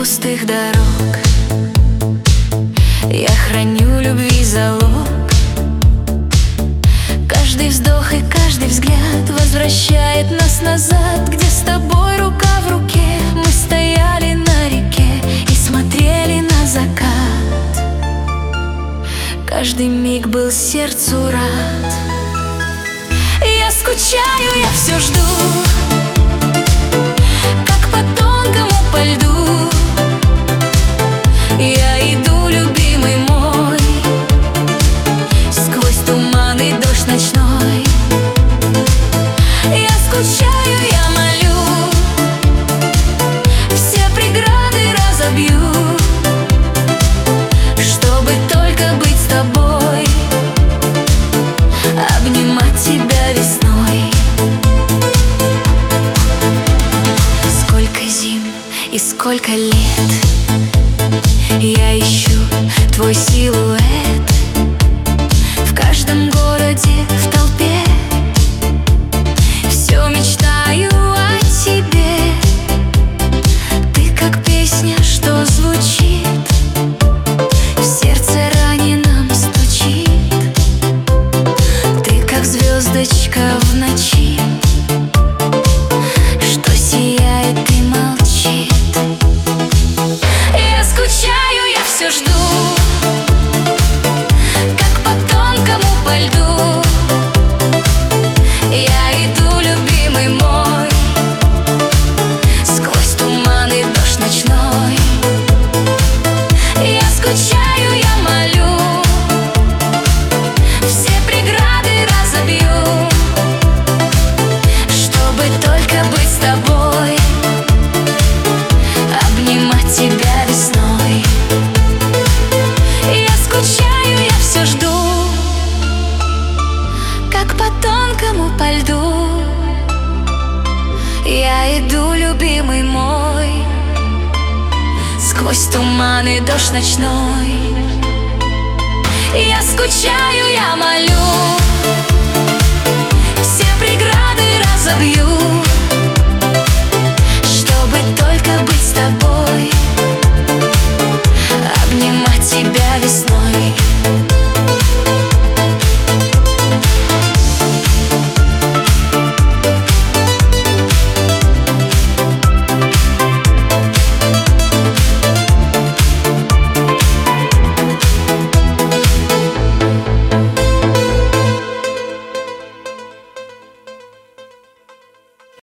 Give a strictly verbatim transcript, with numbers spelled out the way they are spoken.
пустых дорог. Я храню любви залог. Каждый вздох и каждый взгляд возвращает нас назад, где с тобой рука в руке мы стояли на реке и смотрели на закат. Каждый миг был сердцу рад. Я скучаю, я все жду, как по тонкому по льду. Я иду, любимый мой, сквозь туман и дождь ночной. Я скучаю, я молю, все преграды разобью, чтобы только быть с тобой, обнимать тебя весной. Сколько зим и сколько лет я ищу твой силуэт в каждом городе, в толпе. Все мечтаю о тебе. Ты как песня, что звучит в сердце раненом стучит. Ты как звездочка в ночи, что сияет и молчит. Я скучаю, я все жду, как по тонкому по льду. Я иду, любимый мой, сквозь туман и дождь ночной. Я скучаю, я молю, все преграды разобью, чтобы только быть с тобой, обнимать тебя весной. Я скучаю, я все жду, как по тонкому по льду. Я иду, любимый мой, сквозь туман и дождь ночной. Я скучаю, я молю, все преграды разобью,